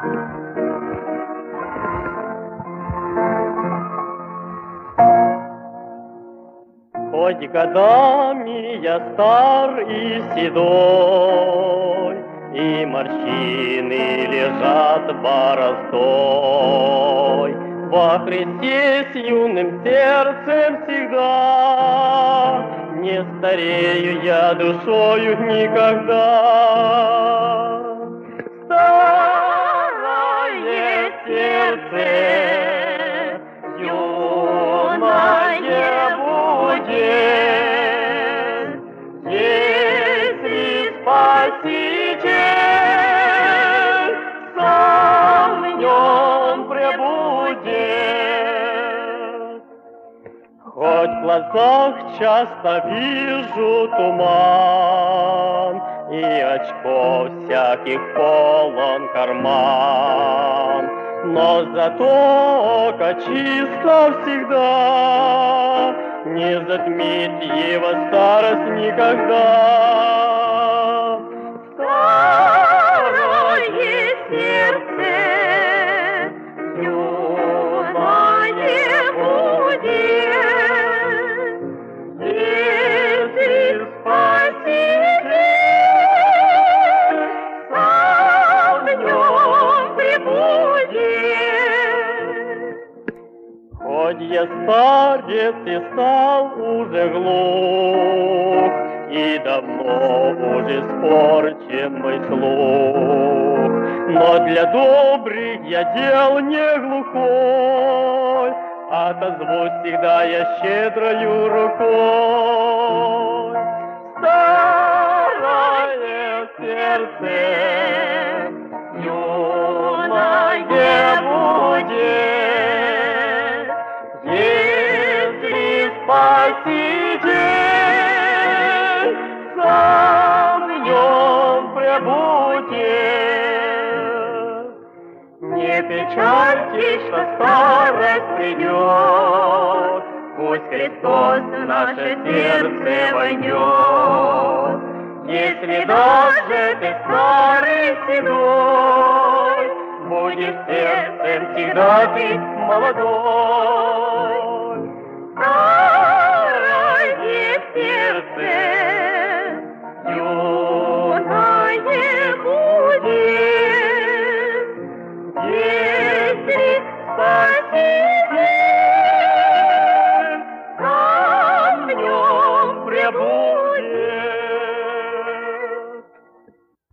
Хоть годами я стар и седой, и морщины лежат бороздой, во Христе с юным сердцем всегда не старею я душою никогда. Старое сердце юное будет, если Спаситель сам в нем пребудет. Хоть в глазах часто вижу туман, и очков всяких полон карман, но зато око чисто всегда, не затмит его старость никогда. Старое сердце юное будет, если Спаситель сам в нем пребудет. Хоть я старец и стал уже глух, и давно уже испорчен мой слух, но для добрых я дел не глухой, отозвусь всегда я щедрою рукой. Старое сердце юное будет, если Спаситель сам в нем пребудет. Не печальтесь, что старость придет, пусть Христос в наше сердце войдет. Если даже ты старый седой, будешь сердцем всегда ты молодой. Старое сердце